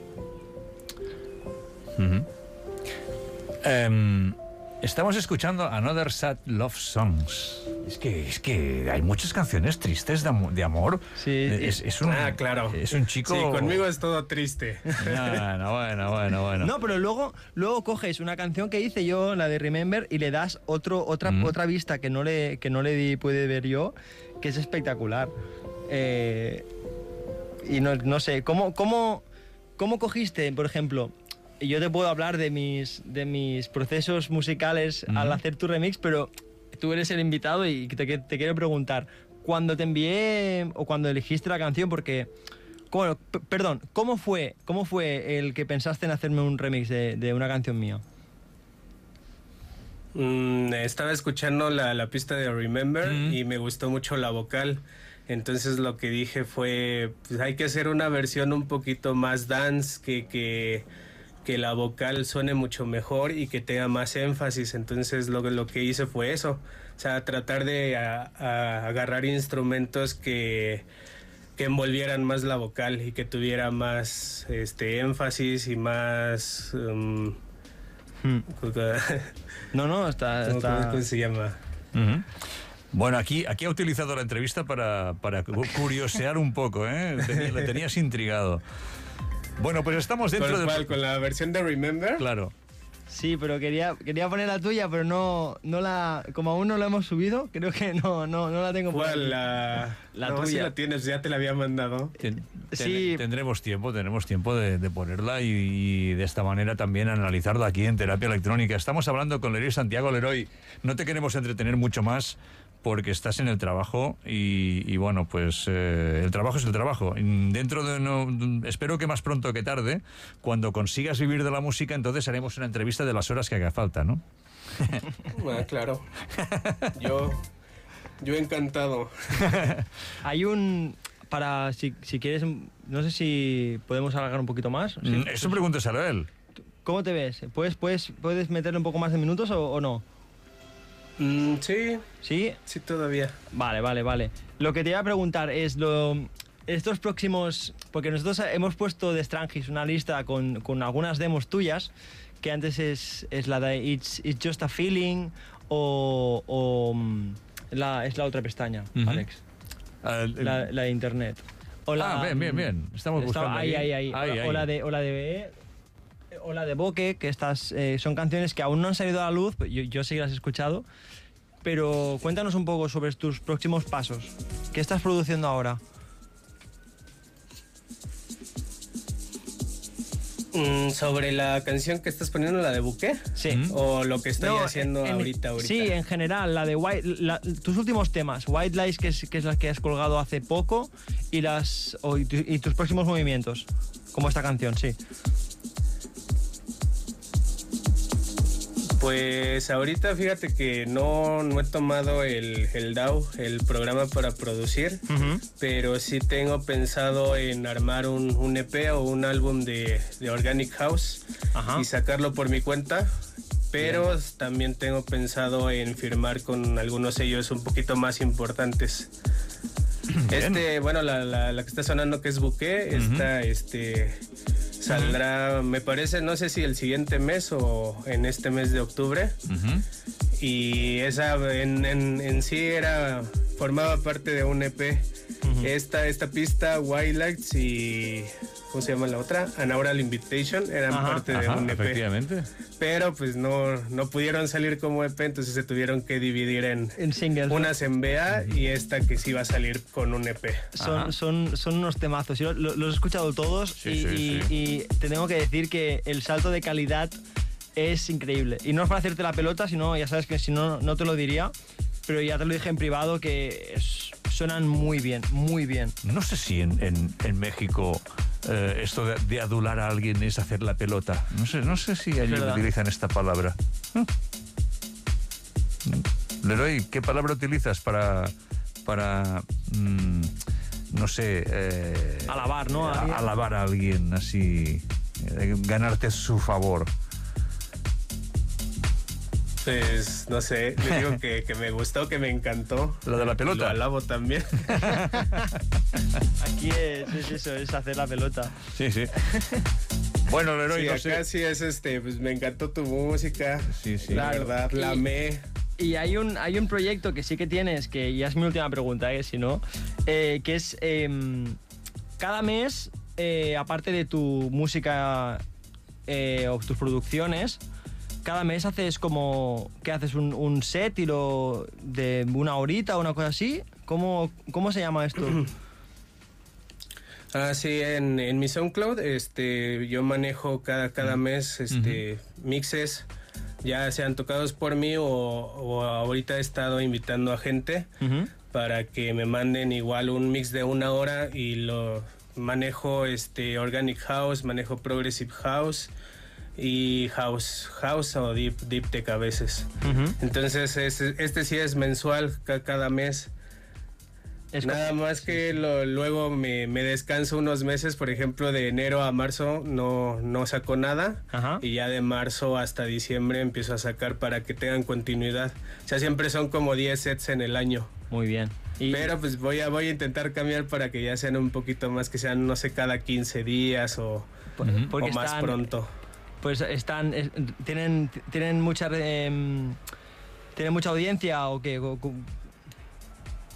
Estamos escuchando Another Sad Love Songs. Es que hay muchas canciones tristes de amor. Sí. Claro. Es un chico... Sí, conmigo es todo triste. Bueno. No, pero luego coges una canción que hice yo, la de Remember, y le das otra vista que no le puede ver yo, que es espectacular. Y no sé, ¿cómo cogiste, por ejemplo? Yo te puedo hablar de mis procesos musicales al hacer tu remix, pero tú eres el invitado y te quiero preguntar, cuando te envié o cuando elegiste la canción, porque... Bueno, perdón, ¿cómo fue el que pensaste en hacerme un remix de una canción mía? Estaba escuchando la pista de Remember y me gustó mucho la vocal. Entonces lo que dije fue, pues hay que hacer una versión un poquito más dance, que la vocal suene mucho mejor y que tenga más énfasis. Entonces lo que hice fue eso, o sea, tratar de agarrar instrumentos que envolvieran más la vocal y que tuviera más énfasis y más... No, está... ¿Cómo se llama? Bueno, aquí ha utilizado la entrevista para curiosear un poco, ¿eh? Le tenías intrigado. Bueno, pues estamos dentro ¿Con la versión de Remember? Claro. Sí, pero quería poner la tuya, pero no la, como aún no la hemos subido, creo que no la tengo por ¿Cuál? La tuya. Si la tienes, ya te la había mandado. Sí. Tendremos tiempo de ponerla y de esta manera también analizarla aquí en Terapia Electrónica. Estamos hablando con Leroy Santiago. Leroy, no te queremos entretener mucho más porque estás en el trabajo y bueno, pues el trabajo es el trabajo. Espero que más pronto que tarde, cuando consigas vivir de la música, entonces haremos una entrevista de las horas que haga falta, ¿no? Bueno, claro. Yo encantado. Hay para si quieres, no sé si podemos alargar un poquito más. ¿Sí? Eso pregúntaselo a él. ¿Cómo te ves? ¿Puedes meterle un poco más de minutos o no? Sí. ¿Sí? Sí, todavía. Vale. Lo que te iba a preguntar es estos próximos... Porque nosotros hemos puesto de Strangis una lista con algunas demos tuyas, que antes es la de It's Just a Feeling es la otra pestaña, Alex. La de Internet. Bien. Estamos buscando ahí. O la de Bokeh, que estas son canciones que aún no han salido a la luz, yo sí que las he escuchado, pero cuéntanos un poco sobre tus próximos pasos. ¿Qué estás produciendo ahora? Sobre la canción que estás poniendo, la de Bokeh. Sí. O lo que estoy haciendo ahorita. Sí, en general, la de tus últimos temas, White Lies, que es la que has colgado hace poco, y tus próximos movimientos, como esta canción, sí. Pues ahorita fíjate que no he tomado el DAW, el programa para producir, pero sí tengo pensado en armar un EP o un álbum de Organic House y sacarlo por mi cuenta, pero también tengo pensado en firmar con algunos sellos un poquito más importantes. Bueno, la que está sonando, que es Bokeh, saldrá, me parece, no sé si el siguiente mes o en este mes de octubre. Y esa en sí formaba parte de un EP. Esta pista, Wildlights y... ¿cómo se llama la otra? An Oral Invitation, eran parte de un EP. Efectivamente. Pero pues no pudieron salir como EP, entonces se tuvieron que dividir en singles. Unas en BA y esta que sí va a salir con un EP. Son unos temazos. Yo los he escuchado todos y te tengo que decir que el salto de calidad es increíble. Y no es para hacerte la pelota, sino ya sabes que si no te lo diría, pero ya te lo dije en privado que suenan muy bien, muy bien. No sé si en México... esto de adular a alguien es hacer la pelota. No sé si allí utilizan esta palabra. Leroy, ¿qué palabra utilizas para no sé... alabar, ¿no? Alabar a alguien, así... ganarte su favor. Pues, no sé, le digo que me gustó, que me encantó. ¿La de la pelota? Lo alabo también. Aquí es eso, es hacer la pelota. Sí. Bueno, Leroy, sí, acá sí es pues me encantó tu música. Sí. La verdad, la amé. Y hay un proyecto que sí que tienes, que ya es mi última pregunta, si no, que es cada mes, aparte de tu música o tus producciones, cada mes haces como que haces un set y de una horita o una cosa así. ¿Cómo se llama esto? Sí, en mi SoundCloud yo manejo cada mes mixes, ya sean tocados por mí o ahorita he estado invitando a gente para que me manden igual un mix de 1 hora y lo manejo Organic House, manejo Progressive House y house o deep tech a veces. Entonces sí es mensual cada mes. Nada más que luego me descanso unos meses, por ejemplo de enero a marzo no saco nada. Y ya de marzo hasta diciembre empiezo a sacar para que tengan continuidad. O sea, siempre son como 10 sets en el año. Muy bien. Pero pues voy a intentar cambiar para que ya sean un poquito más, que sean, no sé, cada 15 días o más pronto. Pues tienen mucha audiencia o qué.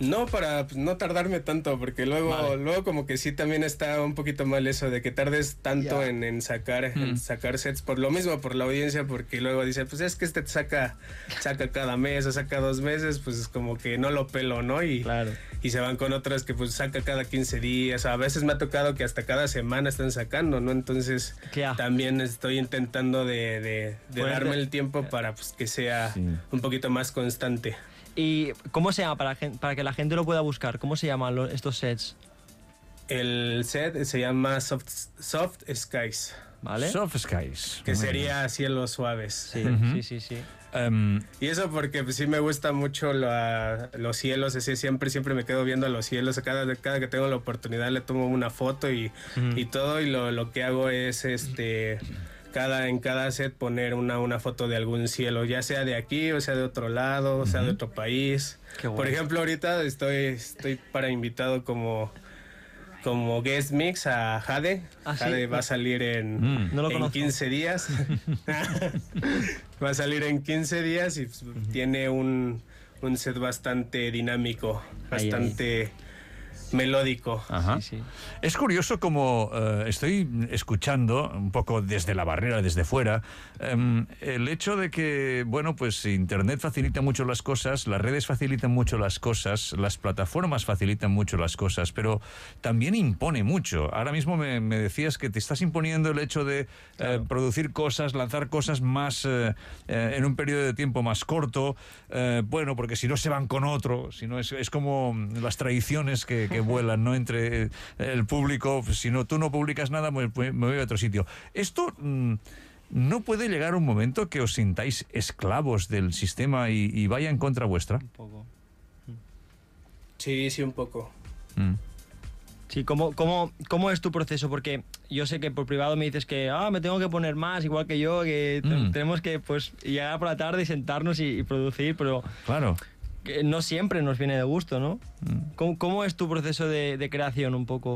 No, para no tardarme tanto, porque luego como que sí también está un poquito mal eso de que tardes tanto en sacar sets por lo mismo, por la audiencia, porque luego dice, pues es que saca cada mes o saca 2 meses, pues como que no lo pelo, ¿no? Y se van con otras que pues saca cada 15 días, a veces me ha tocado que hasta cada semana están sacando, ¿no? Entonces también estoy intentando de darme el tiempo para pues que sea un poquito más constante. ¿Y cómo se llama para que la gente lo pueda buscar? ¿Cómo se llaman estos sets? El set se llama Soft Skies. ¿Vale? Soft Skies. Que sería cielos suaves. Sí, sí. Y eso porque pues, sí me gusta mucho los cielos, así siempre me quedo viendo los cielos. Cada que tengo la oportunidad le tomo una foto y todo, y lo que hago es en cada set poner una foto de algún cielo, ya sea de aquí, o sea de otro lado, o sea de otro país. Por ejemplo, ahorita estoy para invitado como guest mix a Jade. Jade va a salir en 15 días. Va a salir en 15 días y pues, tiene un set bastante dinámico, bastante melódico. Ajá. Sí. Es curioso como estoy escuchando un poco desde la barrera, desde fuera, el hecho de que, bueno, pues Internet facilita mucho las cosas, las redes facilitan mucho las cosas, las plataformas facilitan mucho las cosas, pero también impone mucho. Ahora mismo me decías que te estás imponiendo el hecho de producir cosas, lanzar cosas más en un periodo de tiempo más corto, bueno, porque si no se van con otro, si no es como las tradiciones que vuelan, ¿no? Entre el público, si no tú no publicas nada, me voy a otro sitio. Esto ¿no puede llegar un momento que os sintáis esclavos del sistema y vaya en contra vuestra? Un poco. Sí, un poco. Sí, ¿cómo es tu proceso? Porque yo sé que por privado me dices que me tengo que poner más, igual que yo, que tenemos que pues llegar por la tarde y sentarnos y producir, pero... Claro. Que no siempre nos viene de gusto, ¿no? ¿Cómo es tu proceso de creación un poco?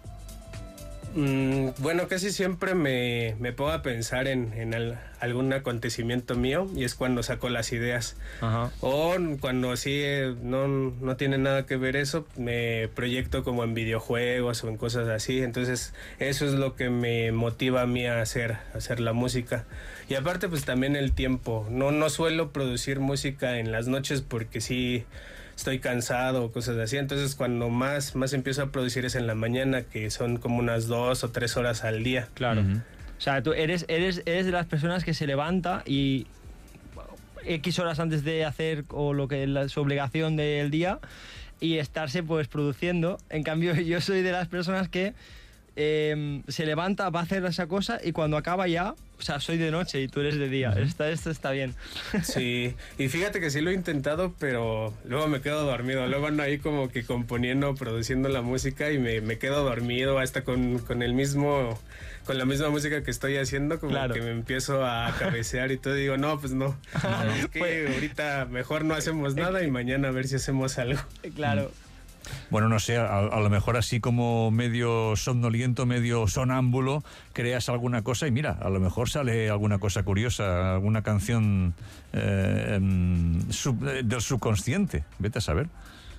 Bueno, casi siempre me pongo a pensar en algún acontecimiento mío y es cuando saco las ideas. Ajá. O cuando sí no tiene nada que ver eso, me proyecto como en videojuegos o en cosas así. Entonces eso es lo que me motiva a mí a hacer la música. Y aparte pues también el tiempo. No suelo producir música en las noches porque sí estoy cansado o cosas así, entonces cuando más empiezo a producir es en la mañana, que son como unas 2 o 3 horas al día. Claro. O sea, tú eres de las personas que se levanta y X horas antes de hacer o lo que es su obligación del día y estarse pues produciendo. En cambio yo soy de las personas que se levanta, va a hacer esa cosa y cuando acaba ya, o sea, soy de noche y tú eres de día. Esto está bien. Sí, y fíjate que sí lo he intentado, pero luego me quedo dormido. Luego ando ahí como que componiendo, produciendo la música y me quedo dormido hasta con la misma música que estoy haciendo, como que me empiezo a cabecear y todo, y digo, no, pues no. Es que ahorita mejor no hacemos nada y mañana a ver si hacemos algo. Claro. Bueno, no sé, a lo mejor así como medio somnoliento, medio sonámbulo, creas alguna cosa y mira, a lo mejor sale alguna cosa curiosa, alguna canción del subconsciente, vete a saber.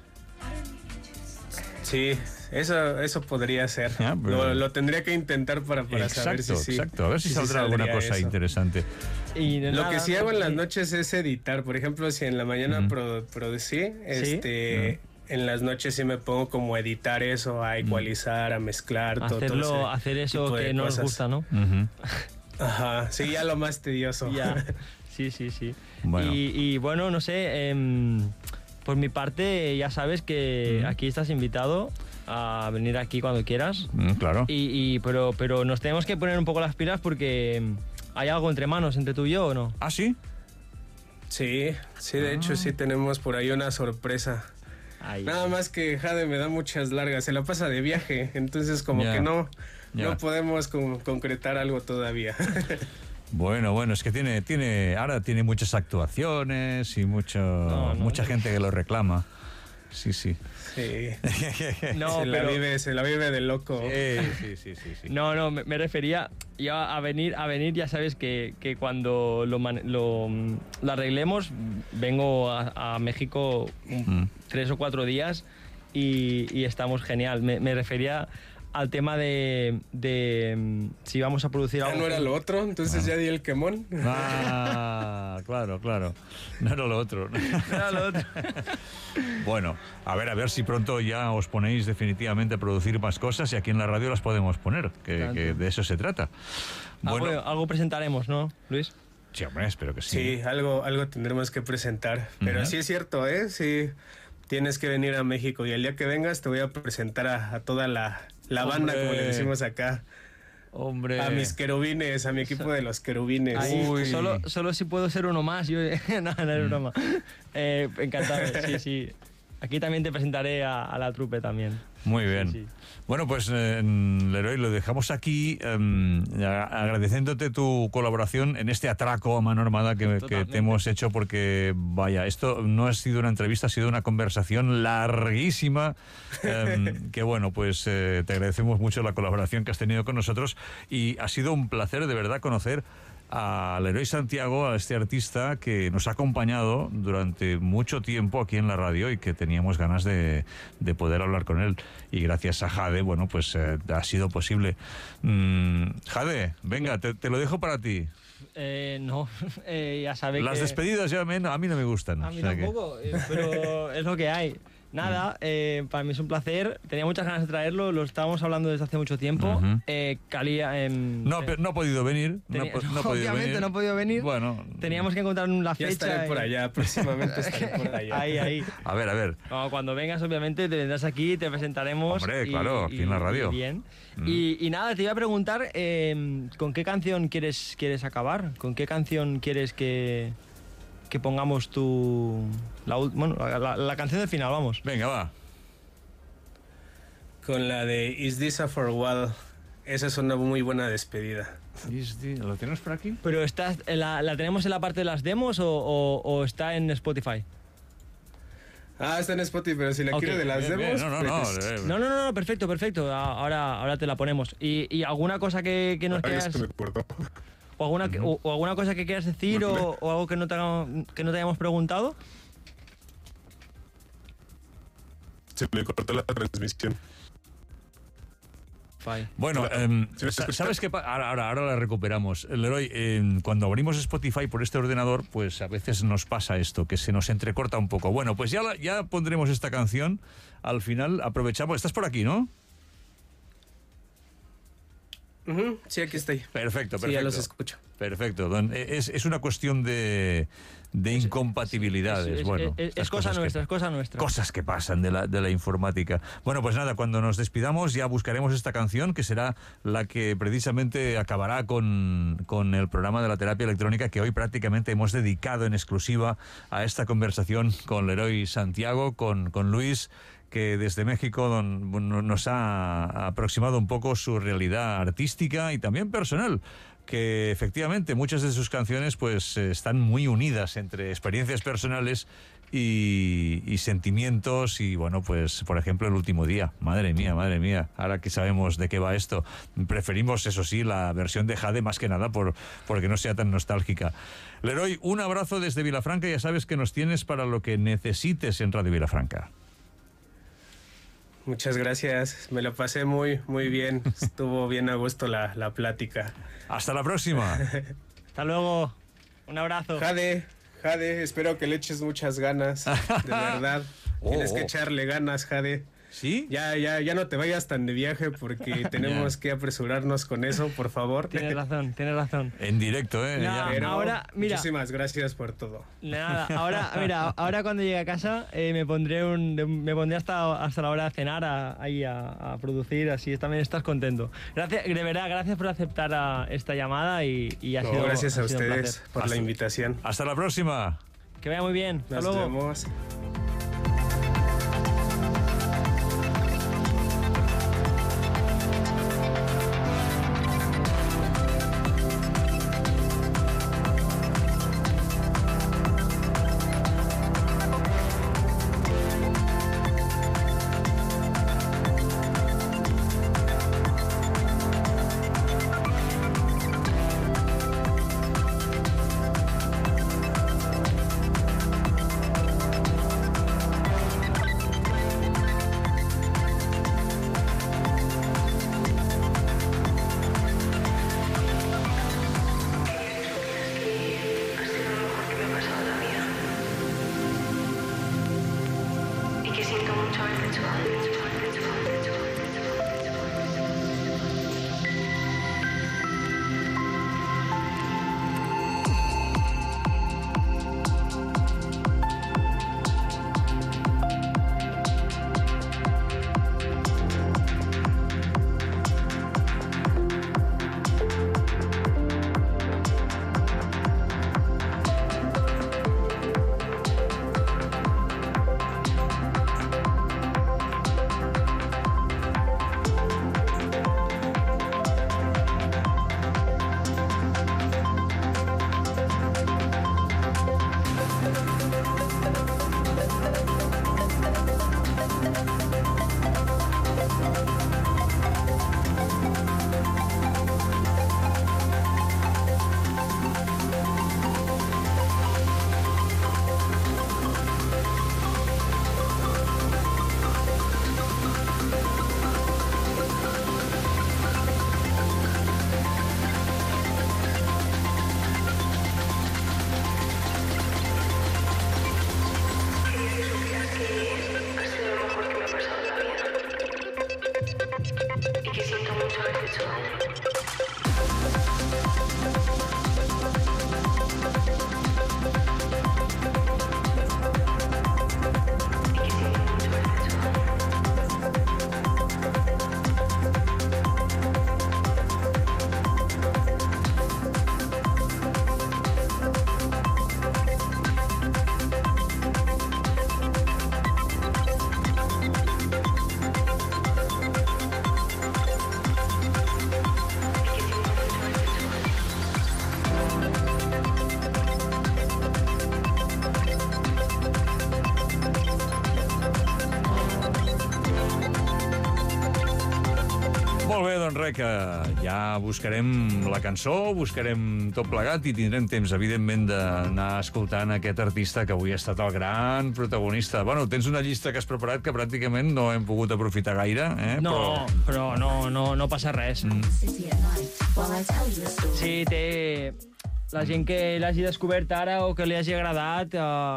Sí, eso podría ser. Lo tendría que intentar para saber si sí. Exacto, a ver si saldrá alguna cosa interesante. Y lo que sí hago en las noches es editar. Por ejemplo, si en la mañana producí, en las noches sí me pongo como a editar eso, a igualizar, a mezclar, hacer eso que no nos gusta, ¿no? Ajá, sí, ya lo más tedioso. Ya. Sí. Bueno. Y bueno, no sé, por mi parte ya sabes que aquí estás invitado a venir aquí cuando quieras. Claro. Pero nos tenemos que poner un poco las pilas porque hay algo entre manos, entre tú y yo, ¿o no? ¿Ah, sí? Sí, de hecho sí tenemos por ahí una sorpresa. Nada más que Jade me da muchas largas, se la pasa de viaje, entonces como que no podemos concretar algo todavía. Bueno, es que ahora tiene muchas actuaciones y mucha gente que lo reclama. Sí. Sí. No, se la vive de loco. Sí. No, me refería yo a venir, ya sabes que cuando lo arreglemos, vengo a México 3 o 4 días y estamos genial. Me refería al tema de si vamos a producir algo. Ya no era lo otro, entonces ya di el quemón. Claro. No era lo otro. Bueno, a ver si pronto ya os ponéis definitivamente a producir más cosas y aquí en la radio las podemos poner, que de eso se trata. Bueno, algo presentaremos, ¿no, Luis? Sí, hombre, espero que sí. Sí, algo tendremos que presentar. Pero sí es cierto, ¿eh? Sí, tienes que venir a México y el día que vengas te voy a presentar a toda la banda, como le decimos acá. Hombre. A mis querubines, a mi equipo de los querubines. Solo si puedo ser uno más. Yo, no es broma. Encantado, sí. Aquí también te presentaré a la trupe también. Muy bien. Sí. Bueno, pues Leroy, lo dejamos aquí agradeciéndote tu colaboración en este atraco a mano armada que te hemos hecho, porque vaya, esto no ha sido una entrevista, ha sido una conversación larguísima que bueno, pues te agradecemos mucho la colaboración que has tenido con nosotros y ha sido un placer de verdad conocer a Leroy Santiago, a este artista que nos ha acompañado durante mucho tiempo aquí en la radio y que teníamos ganas de poder hablar con él. Y gracias a Jade, bueno, pues ha sido posible. Jade, venga, te lo dejo para ti. No, ya sabes. Las despedidas ya a mí no me gustan. A mí tampoco, pero es lo que hay. Nada, para mí es un placer. Tenía muchas ganas de traerlo, lo estábamos hablando desde hace mucho tiempo. No ha podido venir. Obviamente no ha podido venir. Bueno, teníamos que encontrar la fecha. Ya estaré por allá, próximamente estaré por allá. Ahí. A ver. No, cuando vengas, obviamente, te vendrás aquí, te presentaremos. Hombre, claro, aquí en la radio. Bien. Y nada, te iba a preguntar, ¿con qué canción quieres acabar? ¿Con qué canción quieres que pongamos la canción del final, vamos? Venga, va. Con la de Is This a Farewell. Esa es una muy buena despedida. ¿Lo tenemos por aquí? ¿Pero la tenemos en la parte de las demos o está en Spotify? Está en Spotify, pero si la quiero de las demos... No, perfecto. Ahora te la ponemos. ¿Y alguna cosa que nos quieras... ¿O alguna cosa que quieras decir o algo que no te hayamos preguntado? Se me cortó la transmisión. Bueno, ¿sabes qué? Ahora la recuperamos. Leroy, cuando abrimos Spotify por este ordenador, pues a veces nos pasa esto, que se nos entrecorta un poco. Bueno, pues ya pondremos esta canción. Al final aprovechamos. ¿Estás por aquí, no? Sí, aquí estoy. Perfecto. Sí, ya los escucho. Perfecto. Es una cuestión de incompatibilidades. Es cosa nuestra. Cosas que pasan de la informática. Bueno, pues nada, cuando nos despidamos ya buscaremos esta canción, que será la que precisamente acabará con el programa de la terapia electrónica, que hoy prácticamente hemos dedicado en exclusiva a esta conversación con Leroy Santiago, con Luis, que desde México nos ha aproximado un poco su realidad artística y también personal, que efectivamente muchas de sus canciones pues están muy unidas entre experiencias personales y sentimientos. Y bueno, pues por ejemplo El último día, madre mía, ahora que sabemos de qué va esto, preferimos eso sí la versión de Jade más que nada porque no sea tan nostálgica. Leroy, un abrazo desde Vilafranca, ya sabes que nos tienes para lo que necesites en Radio Vilafranca. Muchas gracias, me lo pasé muy bien, estuvo bien a gusto la plática. Hasta la próxima. Hasta luego, un abrazo. Jade, espero que le eches muchas ganas, de verdad. Tienes que echarle ganas, Jade. ¿Sí? Ya no te vayas tan de viaje porque tenemos que apresurarnos con eso, por favor. Tienes razón. En directo, ¿eh? Pero ahora, mira, muchísimas gracias por todo. Nada, ahora cuando llegue a casa me pondré hasta la hora de cenar a producir, así también estás contento. Gracias, de verdad, gracias por aceptar esta llamada y ha sido gracias a ustedes por la invitación. Hasta la próxima. Que vaya muy bien. Hasta luego. Nos vemos. Molt bé, doncs res, que ja buscarem la cançó, buscarem tot plegat i tindrem temps, evidentment, d'anar escoltant aquest artista que avui ha estat el gran protagonista. Bueno, tens una llista que has preparat que pràcticament no hem pogut aprofitar gaire, No, però no passa res. Sí, té la gent que l'hagi descobert ara o que li hagi agradat,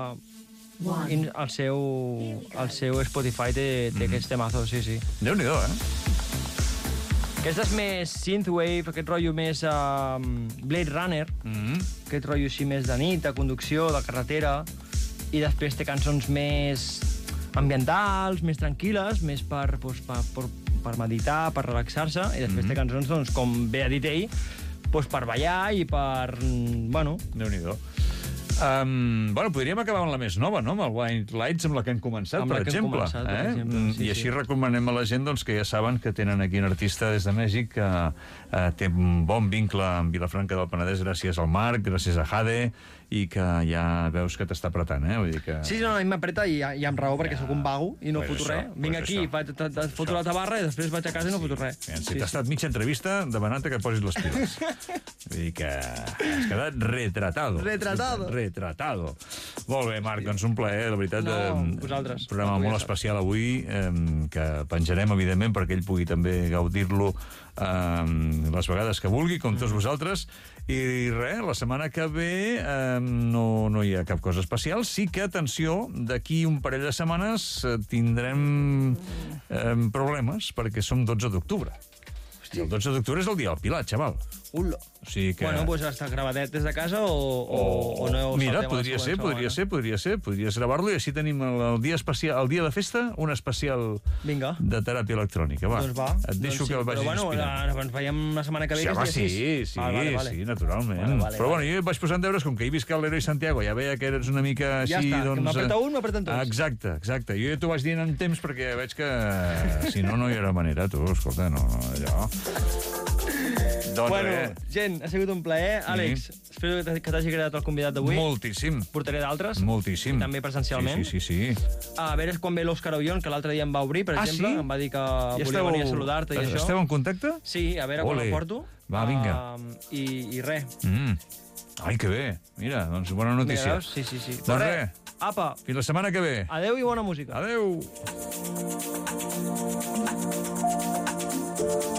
el seu Spotify té aquests temazos, sí. Déu-n'hi-do, Aquest és més synthwave, aquest rotllo més Blade Runner, aquest rotllo així més de nit, de conducció, de carretera, i després té cançons més ambientals, més tranquil·les, més per meditar, per relaxar-se, i després té cançons, doncs, com bé ha dit ell, per ballar i per... Bueno... Déu-n'hi-do. Podríem acabar amb la més nova, no? Amb el White Lights, amb la que hem començat, per exemple. I així recomanem a la gent doncs, que ja saben que tenen aquí un artista des de Mèxic que té un bon vincle amb Vilafranca del Penedès gràcies al Marc, gràcies a Jade, i que ja veus que t'està apretant, Vull dir que... Sí, a mi m'apreta i amb raó, perquè sóc un vago i no foto res. Vinc aquí, foto la tabarra i després vaig a casa i no foto res. Si t'ha estat mitja entrevista demanant-te que posis les piles. Vull dir que has quedat retratado. Retratado. Molt bé, Marc, doncs un plaer, la veritat. Vosaltres. Un programa molt especial avui, que penjarem, evidentment, perquè ell pugui també gaudir-lo les vegades que vulgui, com tots vosaltres. I res, la setmana que ve no hi ha cap cosa especial. Sí que, atenció, d'aquí un parell de setmanes tindrem problemes, perquè som 12 d'octubre. I el 12 d'octubre és el dia del Pilar, xaval. Ula. O sigui que... Bueno, doncs està gravadet des de casa o no heu... Mira, podria ser gravar-lo i així tenim el dia especial, el dia de festa, un especial de teràpia electrònica. Va, doncs va. Et deixo que el vagis inspirant. Però bueno, ens veiem la setmana que ve. Sí, naturalment. Però bueno, jo vaig posant deures, com que he vist l'Heroi Santiago, ja veia que eres una mica així... Ja està, que m'apreta un, m'apreten tots. Exacte. Jo ja t'ho vaig dient en temps perquè veig que si no hi haurà manera, tu, escolta, no, allò... Doncs gent, ha sigut un plaer. Àlex, espero que t'hagi agradat el convidat d'avui. Moltíssim. Portaré d'altres. Moltíssim. També presencialment. Sí. A veure quan ve l'Òscar Aullón, que l'altre dia em va obrir, per exemple. Sí? Em va dir que volia venir a saludar-te i això. Esteu en contacte? Sí, a veure quan el porto. Va, vinga. I res. Ai, que bé. Mira, doncs bona notícia. Sí. Doncs res. Apa. Fins la setmana que ve. Adeu i bona música. Adeu.